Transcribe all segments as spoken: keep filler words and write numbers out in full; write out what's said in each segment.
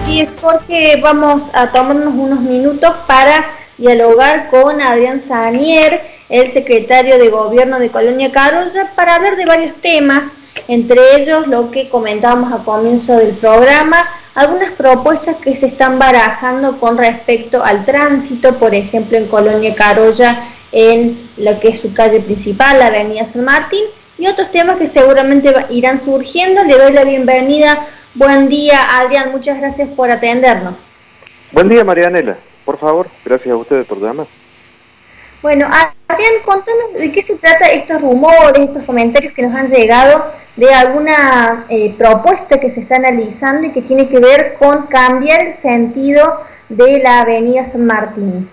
Así es, Jorge, vamos a tomarnos unos minutos para dialogar con Adrián Sanier, el secretario de Gobierno de Colonia Carolla, para hablar de varios temas, entre ellos lo que comentábamos al comienzo del programa, algunas propuestas que se están barajando con respecto al tránsito, por ejemplo en Colonia Carolla, en lo que es su calle principal, la avenida San Martín, y otros temas que seguramente irán surgiendo. Le doy la bienvenida. Buen día, Adrián, muchas gracias por atendernos. Buen día, Marianela. Por favor, gracias a ustedes por llamar. Bueno, Adrián, contanos de qué se trata estos rumores, estos comentarios que nos han llegado de alguna eh, propuesta que se está analizando y que tiene que ver con cambiar el sentido de la avenida San Martín.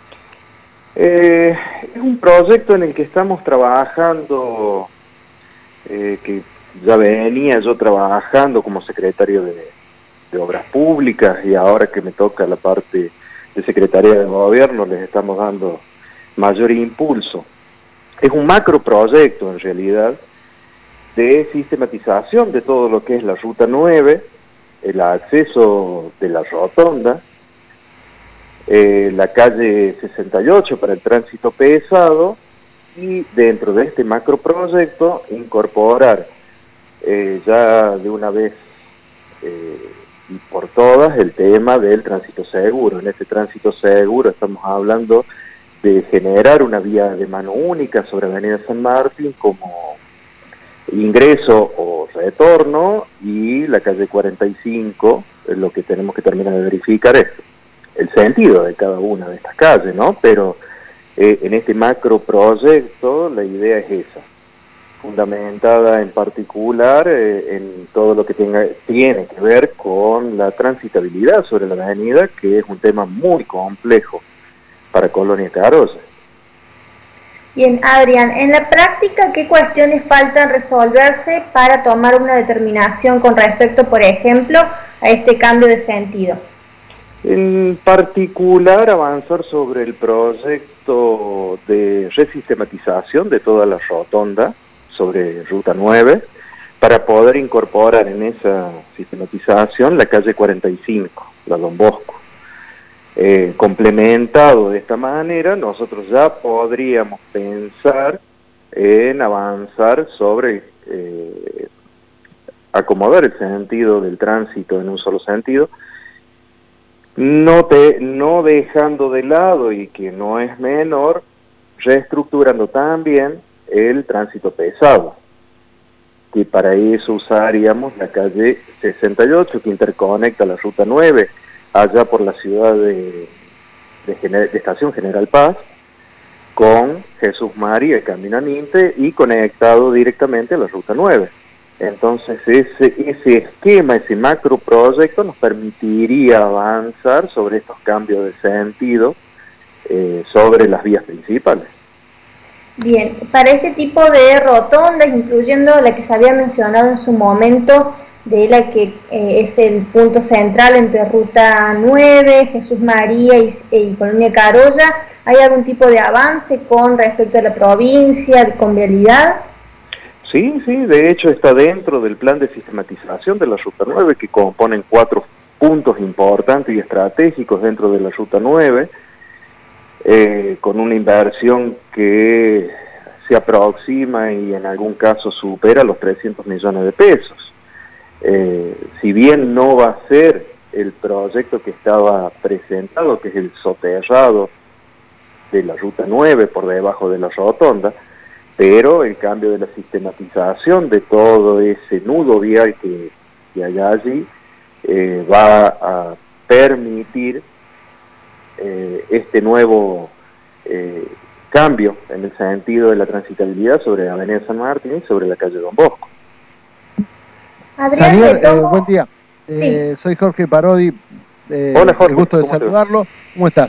Eh, es un proyecto en el que estamos trabajando, eh, que ya venía yo trabajando como secretario de, de Obras Públicas, y ahora que me toca la parte de Secretaría de Gobierno les estamos dando mayor impulso. Es un macro proyecto en realidad de sistematización de todo lo que es la Ruta nueve, el acceso de la rotonda, eh, la calle sesenta y ocho para el tránsito pesado, y dentro de este macro proyecto incorporar eh, ya de una vez eh, y por todas el tema del tránsito seguro. En este tránsito seguro estamos hablando de generar una vía de mano única sobre Avenida San Martín como ingreso o retorno, y la calle cuarenta y cinco, es lo que tenemos que terminar de verificar es el sentido de cada una de estas calles, ¿no? Pero eh, en este macro proyecto la idea es esa, fundamentada en particular eh, en todo lo que tenga, tiene que ver con la transitabilidad sobre la avenida, que es un tema muy complejo para Colonia Carolla. Bien, Adrián, en la práctica, ¿qué cuestiones faltan resolverse para tomar una determinación con respecto, por ejemplo, a este cambio de sentido? En particular, avanzar sobre el proyecto de resistematización de toda la rotonda sobre Ruta nueve, para poder incorporar en esa sistematización la calle cuarenta y cinco, la Don Bosco. Eh, complementado de esta manera, nosotros ya podríamos pensar en avanzar sobre eh, acomodar el sentido del tránsito en un solo sentido, no, te, no dejando de lado, y que no es menor, reestructurando también el tránsito pesado, que para eso usaríamos la calle sesenta y ocho, que interconecta la Ruta nueve allá por la ciudad de, de, de Estación General Paz con Jesús María y Camino Aminte, y conectado directamente a la Ruta nueve. Entonces ese, ese esquema, ese macro proyecto nos permitiría avanzar sobre estos cambios de sentido eh, sobre las vías principales. Bien, para este tipo de rotondas, incluyendo la que se había mencionado en su momento, de la que eh, es el punto central entre Ruta nueve, Jesús María y, y Colonia Carolla, ¿hay algún tipo de avance con respecto a la provincia, con vialidad? Sí, sí, de hecho está dentro del plan de sistematización de la Ruta nueve, que componen cuatro puntos importantes y estratégicos dentro de la Ruta nueve, eh, con una inversión que se aproxima y en algún caso supera los trescientos millones de pesos. Eh, si bien no va a ser el proyecto que estaba presentado, que es el soterrado de la Ruta nueve por debajo de la rotonda, pero el cambio de la sistematización de todo ese nudo vial que, que hay allí eh, va a permitir eh, este nuevo eh, cambio en el sentido de la transitabilidad sobre la Avenida San Martín y sobre la calle Don Bosco. Sanier, eh, buen día. Eh, sí. Soy Jorge Parodi. Eh, Hola, Jorge. El gusto de saludarlo. ¿Cómo estás?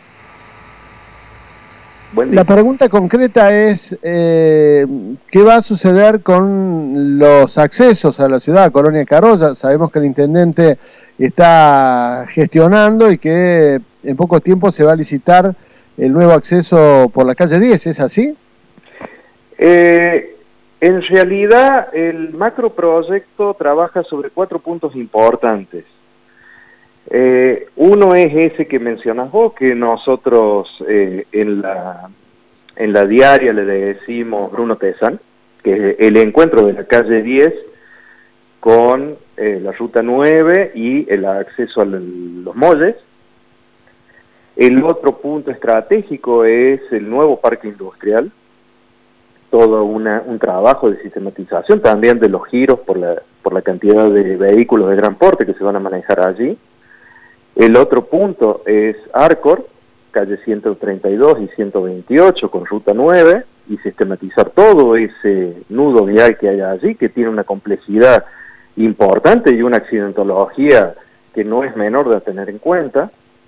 Buen día. La pregunta concreta es, eh, ¿qué va a suceder con los accesos a la ciudad, a Colonia Carolla? Sabemos que el intendente está gestionando y que en poco tiempo se va a licitar el nuevo acceso por la calle diez, ¿es así? Eh... En realidad, el macroproyecto trabaja sobre cuatro puntos importantes. Eh, uno es ese que mencionas vos, que nosotros eh, en, la, en la diaria le decimos Bruno Tezán, que es el encuentro de la calle diez con eh, la ruta nueve y el acceso a los molles. El otro punto estratégico es el nuevo parque industrial, todo una, un trabajo de sistematización también de los giros por la, por la cantidad de vehículos de gran porte que se van a manejar allí. El otro punto es Arcor, calle ciento treinta y dos y ciento veintiocho con ruta nueve, y sistematizar todo ese nudo vial que hay allí, que tiene una complejidad importante y una accidentología que no es menor de tener en cuenta.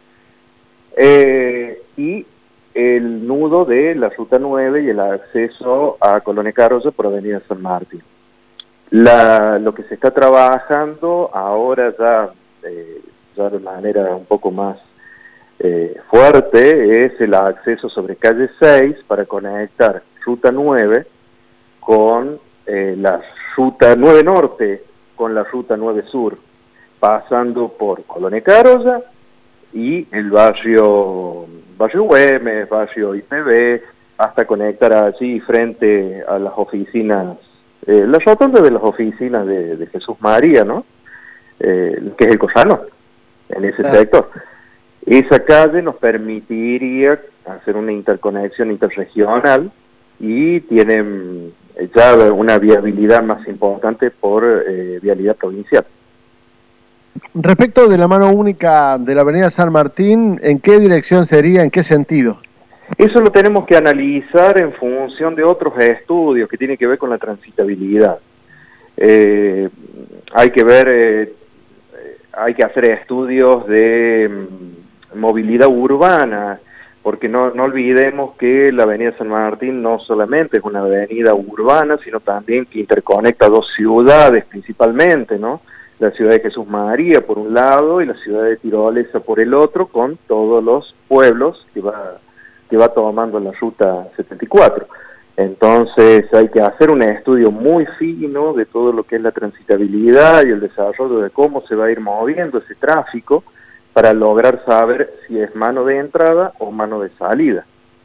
Eh, y el nudo de la ruta nueve y el acceso a Colonia Carolla por Avenida San Martín. La, lo que se está trabajando ahora ya, eh, ya de manera un poco más eh, fuerte es el acceso sobre calle seis para conectar ruta nueve con eh, la ruta nueve norte con la ruta nueve sur, pasando por Colonia Carolla y el barrio, barrio Güemes, barrio I P B, hasta conectar allí frente a las oficinas, eh, la rotonda de las oficinas de, de Jesús María, ¿no? Eh, que es el Corralón, en ese ah. sector. Esa calle nos permitiría hacer una interconexión interregional y tienen ya una viabilidad más importante por eh, vialidad provincial. Respecto de la mano única de la avenida San Martín, ¿en qué dirección sería, en qué sentido? Eso lo tenemos que analizar en función de otros estudios que tienen que ver con la transitabilidad. Eh, hay que ver, eh, hay que hacer estudios de mm, movilidad urbana, porque no, no olvidemos que la avenida San Martín no solamente es una avenida urbana, sino también que interconecta dos ciudades principalmente, ¿no? La ciudad de Jesús María por un lado y la ciudad de Tirolesa por el otro, con todos los pueblos que va, que va tomando la ruta setenta y cuatro. Entonces hay que hacer un estudio muy fino de todo lo que es la transitabilidad y el desarrollo de cómo se va a ir moviendo ese tráfico para lograr saber si es mano de entrada o mano de salida.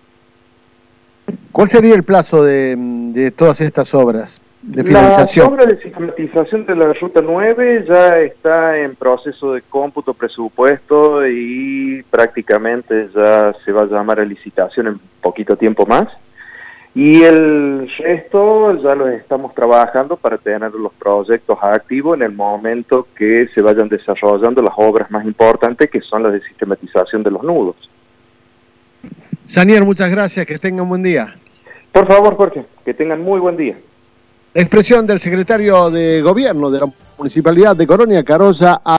¿Cuál sería el plazo de, de todas estas obras de finalización? La obra de sistematización de la ruta nueve ya está en proceso de cómputo presupuesto y prácticamente ya se va a llamar a licitación en poquito tiempo más. Y el resto ya lo estamos trabajando para tener los proyectos activos en el momento que se vayan desarrollando las obras más importantes, que son las de sistematización de los nudos. Sanier, muchas gracias, que tengan un buen día. Por favor, Jorge, que tengan muy buen día. Expresión del secretario de Gobierno de la Municipalidad de Colonia Carolla. A